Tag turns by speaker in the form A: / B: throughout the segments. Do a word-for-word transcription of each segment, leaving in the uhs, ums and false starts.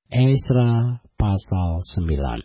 A: Esra pasal sembilan.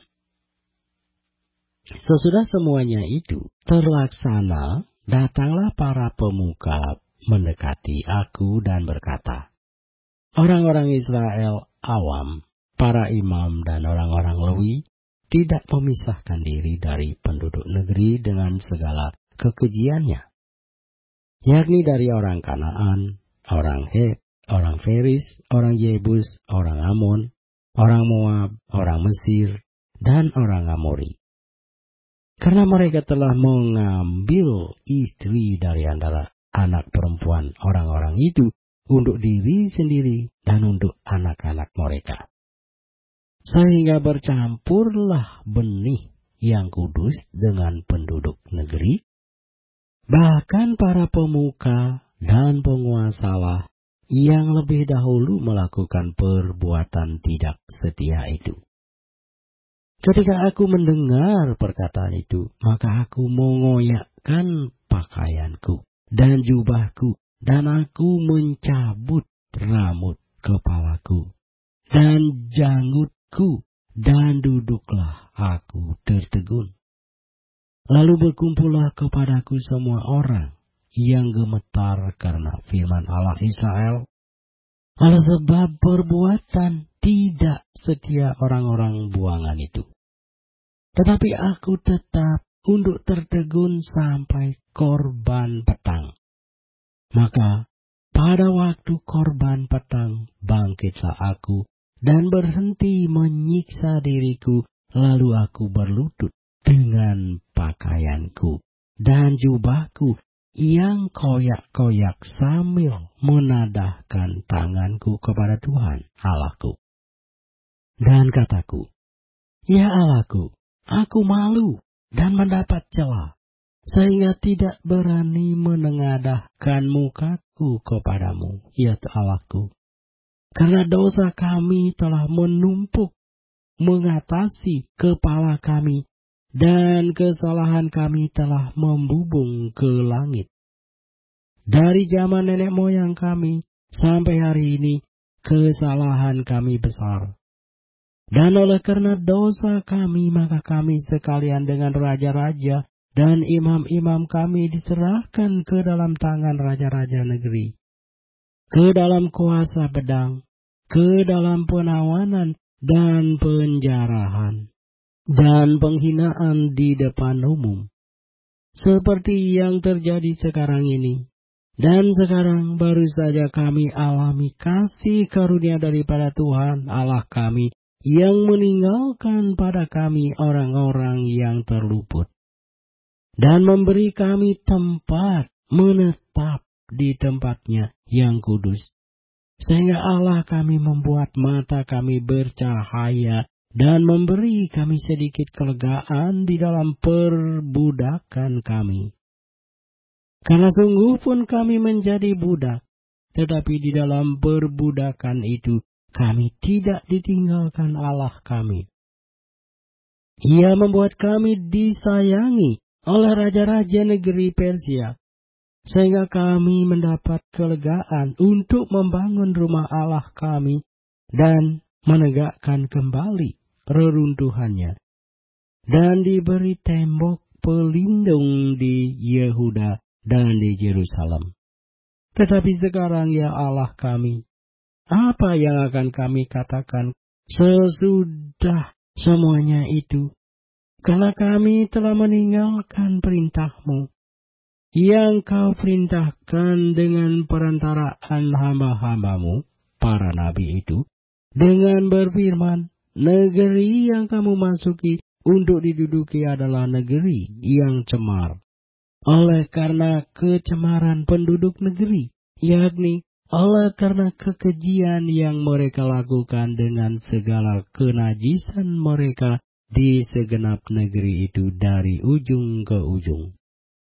A: Sesudah semuanya itu terlaksana, datanglah para pemuka mendekati aku dan berkata, orang-orang Israel awam, para imam dan orang-orang Lewi tidak memisahkan diri dari penduduk negeri dengan segala kekejiannya, yakni dari orang Kanaan, orang Het, orang Feris, orang Yebus, orang Amon, orang Moab, orang Mesir, dan orang Amori. Karena mereka telah mengambil istri dari antara anak perempuan orang-orang itu untuk diri sendiri dan untuk anak-anak mereka. Sehingga bercampurlah benih yang kudus dengan penduduk negeri, bahkan para pemuka dan penguasalah yang lebih dahulu melakukan perbuatan tidak setia itu. Ketika aku mendengar perkataan itu, maka aku mengoyakkan pakaianku dan jubahku, dan aku mencabut rambut kepalaku dan janggutku, dan duduklah aku tertegun. Lalu berkumpullah kepadaku semua orang yang gemetar karena firman Allah Israel, oleh sebab perbuatan tidak setia orang-orang buangan itu. Tetapi aku tetap untuk tertegun sampai korban petang. Maka pada waktu korban petang bangkitlah aku dan berhenti menyiksa diriku, lalu aku berlutut dengan pakaianku dan jubahku yang koyak-koyak sambil menadahkan tanganku kepada Tuhan Allahku. Dan kataku, ya Allahku, aku malu dan mendapat celah, sehingga tidak berani menengadahkan mukaku kepadamu, ya Allahku. Karena dosa kami telah menumpuk mengatasi kepala kami, dan kesalahan kami telah membubung ke langit. Dari zaman nenek moyang kami sampai hari ini, kesalahan kami besar. Dan oleh karena dosa kami, maka kami sekalian dengan raja-raja dan imam-imam kami diserahkan ke dalam tangan raja-raja negeri, ke dalam kuasa pedang, ke dalam penawanan dan penjarahan, dan penghinaan di depan umum, seperti yang terjadi sekarang ini. Dan sekarang baru saja kami alami kasih karunia daripada Tuhan Allah kami, yang meninggalkan pada kami orang-orang yang terluput, dan memberi kami tempat menetap di tempatnya yang kudus. Sehingga Allah kami membuat mata kami bercahaya, dan memberi kami sedikit kelegaan di dalam perbudakan kami. Karena sungguh pun kami menjadi budak, tetapi di dalam perbudakan itu kami tidak ditinggalkan Allah kami. Ia membuat kami disayangi oleh raja-raja negeri Persia, sehingga kami mendapat kelegaan untuk membangun rumah Allah kami dan menegakkan kembali reruntuhannya, dan diberi tembok pelindung di Yehuda dan di Yerusalem. Tetapi sekarang, ya Allah kami, apa yang akan kami katakan sesudah semuanya itu? Karena kami telah meninggalkan perintah-Mu yang Kau perintahkan dengan perantaraan hamba-hamba-Mu, para nabi itu, dengan berfirman, negeri yang kamu masuki untuk diduduki adalah negeri yang cemar, oleh karena kecemaran penduduk negeri, yakni oleh karena kekejian yang mereka lakukan dengan segala kenajisan mereka di segenap negeri itu dari ujung ke ujung.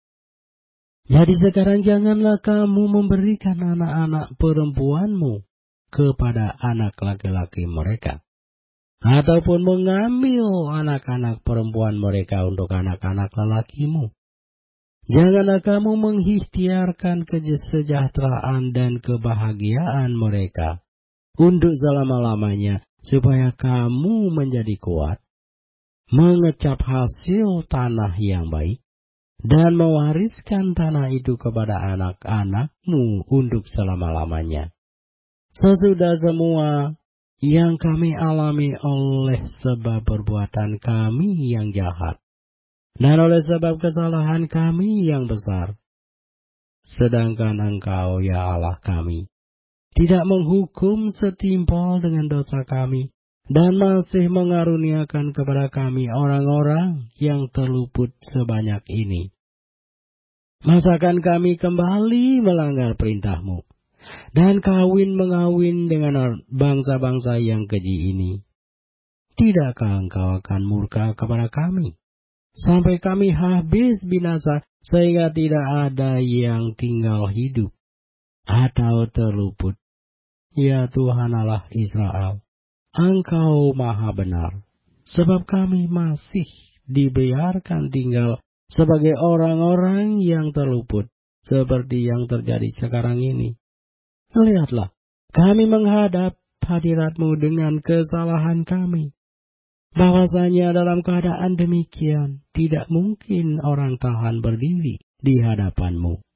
A: Jadi sekarang janganlah kamu memberikan anak-anak perempuanmu kepada anak laki-laki mereka, ataupun mengambil anak-anak perempuan mereka untuk anak-anak lelakimu. Janganlah kamu mengikhtiarkan kesejahteraan dan kebahagiaan mereka untuk selama-lamanya, supaya kamu menjadi kuat, mengecap hasil tanah yang baik, dan mewariskan tanah itu kepada anak-anakmu untuk selama-lamanya. Sesudah semua yang kami alami oleh sebab perbuatan kami yang jahat, dan oleh sebab kesalahan kami yang besar, sedangkan Engkau, ya Allah kami, tidak menghukum setimpal dengan dosa kami, dan masih mengaruniakan kepada kami orang-orang yang terluput sebanyak ini. Masakan kami kembali melanggar perintah-Mu, dan kawin-mengawin dengan bangsa-bangsa yang keji ini? Tidakkah Engkau akan murka kepada kami, sampai kami habis binasa, sehingga tidak ada yang tinggal hidup atau terluput? Ya Tuhan Allah Israel, Engkau maha benar, sebab kami masih dibiarkan tinggal sebagai orang-orang yang terluput, seperti yang terjadi sekarang ini. Lihatlah, kami menghadap hadirat-Mu dengan kesalahan kami. Bahwasanya dalam keadaan demikian, tidak mungkin orang tahan berdiri di hadapan-Mu.